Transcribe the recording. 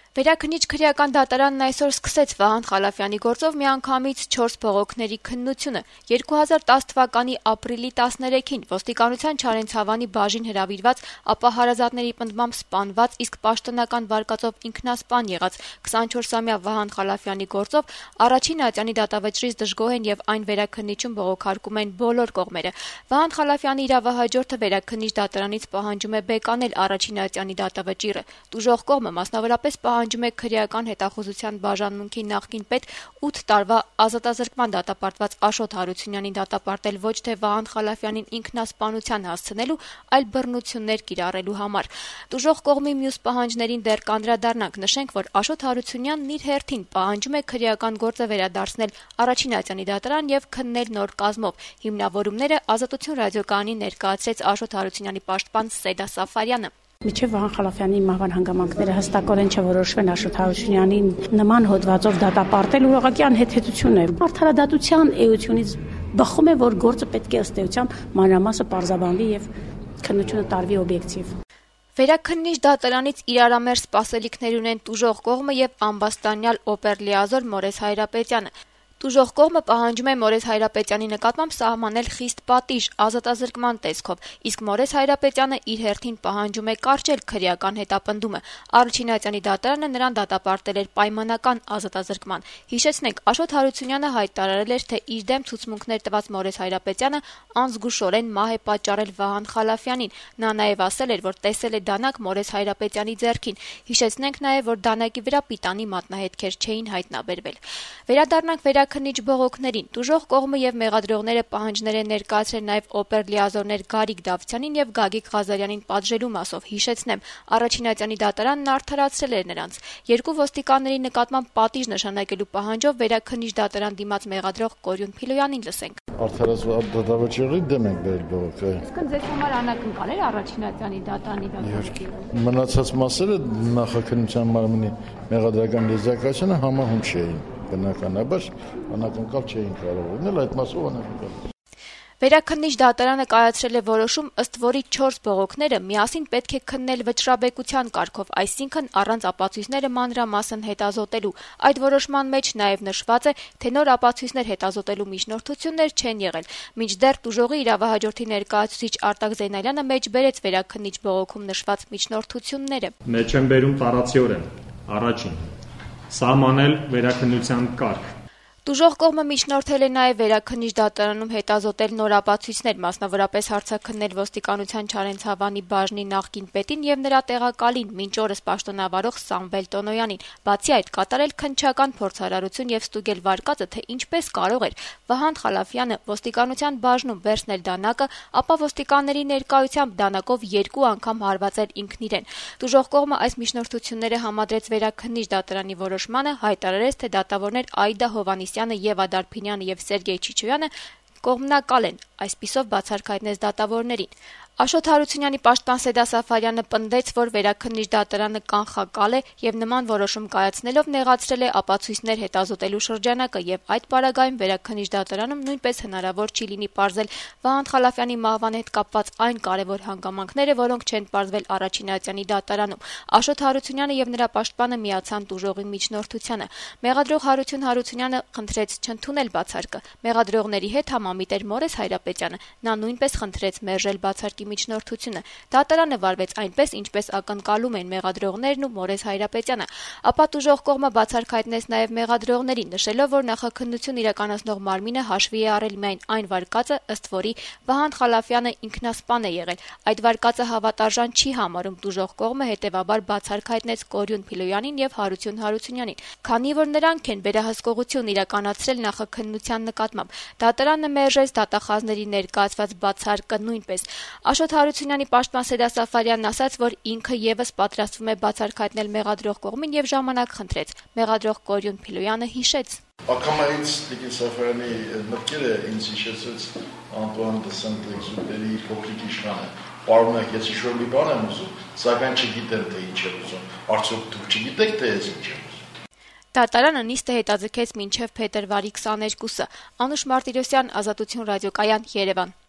Վերաքննիչ քրեական դատարանն այսօր սկսեց Վահան Խալափյանի գործով միանգամից 4 բողոքների քննությունը։ 2010 թվականի ապրիլի 13-ին ոստիկանության Չարենցավանի բաժին հրավիրված, ապա հարազատների պնդմամբ սպանված, իսկ պաշտոնական վարկածով ինքնասպան եղած 24-ամյա Վահան Խալափյանի գործով առաջին ատյանի դատավճռից դժգոհ են եւ այն վերաքննիչում բողոքարկում են բոլոր կողմերը։ Վահան Խալափյանի իրավահաջորդը վերաքննիչ դատարանից պահանջում է բեկանել առաջին ատյանի դատավճիռը։ Տուժող կողմը մասնավորապես պահանջում է քրեական հետախուզության բաժանմունքի նախկին պետ 8 տարվա ազատազրկման դատապարտված Աշոտ Հարությունյանին դատապարտել ոչ թե Վահան Խալափյանին ինքնասպանության հասցնելու, այլ բռնություններ կիրառելու համար։ Տուժող կողմի մյուս պահանջներին դեռ կանդրադառնանք, նշենք, որ Աշոտ Հարությունյանն իր հերթին պահանջում է քրեական գործը վերադարձնել առաջին ատյանի դատարան եւ քննել նոր կազմով։ Հիմնավորումները Ազատություն ռադիոկայանի ներկայացրեց Աշոտ Հարությունյանի պաշտպան Սեդա Սաֆարյանը։ Միջև Վահան Խալափյանի մահվան հանգամանքները հստակորեն չորոշվեն Աշոտ Հարությունյանին նման հոդվածով դատապարտել ուղղակի անհեթեթություն է։ Արդարադատության էությունից բխում է, որ գործը պետք է ըստ էության մանրամասը պարզաբանվի եւ քննությունը տարվի օբյեկտիվ։ Վերաքննիչ դատարանից իրարամերժ սպասելիքներ ունեն տուժող կողմը եւ ամբաստանյալ օպերլիազոր Մորես Հայրապետյանը։ Տուժող կողմը պահանջում է Մորես Հայրապետյանի նկատմամբ սահմանել խիստ պատիժ ազատազրկման տեսքով, իսկ Մորես Հայրապետյանը իր հերթին պահանջում է կարճել քրեական հետապնդումը։ Առաջին ատյանի դատարանը նրան դատապարտել էր պայմանական ազատազրկման։ Հիշեցնենք, Աշոտ Հարությունյանը հայտարարել էր, թե իր դեմ ցուցմունքներ տված Մորես Հայրապետյանը անզգուշորեն մահ է պատճառել Վահան Խալափյանին։ Նա նաև ասել էր, որ տեսել է դանակ Մորես Հայրապետյանի ձեռքին։ Հիշեցնենք նաև, որ դանակի վրա պիտանի մատնահետքեր չէին հայտնաբերվել։ Վերադառնանք վերաքննիչ բողոքներին։ Տուժող կողմը եւ մեղադրողները պահանջներ են ներկայացրել նաեւ օպերլիազորներ Գարիկ Դավթյանին եւ Գագիկ Ղազարյանին պատժելու մասով։ Հիշեցնեմ, առաջին ատյանի դատարանն արդարացրել էր նրանց։ Երկու ոստիկանների նկատմամբ պատիժ նշանակելու պահանջով վերաքննիչ դատարան դիմաց մեղադրող Կորյուն Փիլոյանին լսենք։ Արդարացված դատավճիռի դեմ ենք բերել բողոքը։ Իսկ ձեզ համար անակնկալ էր առաջին ատյանի դատարանի դատավճիռը։ Մնացած մասերը նախաքննության մարմնի մեղադրական լիզակացիանը համահունչ էին։ Բնականաբար անակնկալ չէին կարող լինել, այդ մասով անակնկալ։ Վերաքննիչ դատարանը կայացրել է որոշում, ըստ որի 4 բողոքները միասին պետք է քննել վճռաբեկության կարգով, այսինքն առանց ապացույցները մանրամասն հետազոտելու։ Այդ որոշման մեջ նաև նշված է, թե նոր ապացույցներ հետազոտելու միջնորդություններ չեն եղել։ Մինչդեռ տուժողի իրավահաջորդի ներկայացուցիչ Արտակ Զեյնալյանը մեջբերեց վերաքննիչ բողոքում նշված միջնորդությունները։ Մեջ են բերում տարածիորեն, առաջին սահմանել վերաքննության կարգ։ Տուժող կողմը միջնորդել է նաև վերաքննիչ դատարանում հետազոտել նոր ապացույցներ, մասնավորապես հարցաքննել ոստիկանության Չարենցավանի բաժնի նախկին պետին եւ նրա տեղակալին, մինչ օրս պաշտոնավարող Սամվել Տոնոյանին։ Բացի այդ, կատարել քննչական փորձարարություն եւ ստուգել վարկածը, թե ինչպես կարող էր Վահան Խալափյանը ոստիկանության բաժնում վերցնել դանակը, ապա ոստիկանների ներկայությամբ դանակով 2 անգամ հարվածել ինքն իրեն։ Տուժող կողմը այս միջնորդությունները համադրեց վերաքննիչ դատարանի որոշմանը, հայտարարեց, թե դատավորներ Այդա Հովհաննիսյանը, Եվա Դարփինյանը եւ Սերգեյ Չիչոյանը կողմնակալ են, այսպիսով բացառք դատավորներին։ Աշոտ Հարությունյանի պաշտպան Սեդա Սաֆարյանը պնդեց, որ վերաքննիչ դատարանը կանխակալ է եւ նման որոշում կայացնելով նեղացրել է ապացույցներ հետազոտելու շրջանակը եւ այդ պարագայում վերաքննիչ դատարանում նույնպես հնարավոր չի լինի պարզել Վահան Խալափյանի մահվան հետ կապված այն կարևոր հանգամանքները, որոնք չեն պարզվել առաջին ատյանի դատարանում։ Աշոտ Հարությունյանը եւ նրա պաշտպանը միացան տուժողի միջնորդությանը։ Մեղադրող Հարություն Հարությունյանը խնդրեց չընդունել բացարկը։ Մեղադրողների հետ համամիտ էր Մորես Հայրապետյանը։ Նա նույնպես խնդրեց մերժել բացարկի միջնորդությունը։ Դատարանը վարվեց այնպես, ինչպես ակնկալում են մեղադրողներն ու Մորես Հայրապետյանը։ Ապա տուժող կողմը բացառք հայտնեց նաև մեղադրողներին, նշելով, որ նախաքննություն իրականացնող մարմինը հաշվի է առել միայն այն վարկածը, ըստ որի Վահան Խալափյանը ինքնասպան է եղել։ Այդ վարկածը հավատարժան չի համարում տուժող կողմը, հետևաբար բացառք հայտնեց Կորյուն Փիլոյանին եւ Հարություն Հարությունյանին, քանի որ նրանք են վերահսկողություն իրականացրել նախաքննության նկատմամբ։ Դատարանը մերժեց դատախազների ներկայացված բացարկը նույնպես։ Աշոտ Հարությունյանի պաշտպան Սեդա Սաֆարյանն ասաց, որ ինքը եւս պատրաստվում է բացառք հայտնել մեղադրող կողմին եւ ժամանակ խնդրեց։ Մեղադրող Կորյուն Փիլոյանը հիշեց. Ակամայից Տիկին Սաֆարյանի մտքերը ինձ հիշեցրեց Անտուան դե Սենտ-Էքզյուպերի փոքրիկ իշխանը։ Պարոնակ, ես ինչ-որ մի բան եմ ուզում, սակայն չգիտեմ, թե ինչ եմ ուզում։ Արդյոք դուք չգիտեք, թե ես ինչ եմ ուզում։ Դատարանը նիստը հետաձգեց մինչև փետրվարի 22-ը։ Անուշ Մարտիրոսյան, Ազատություն ռադիոկայան, Երևան։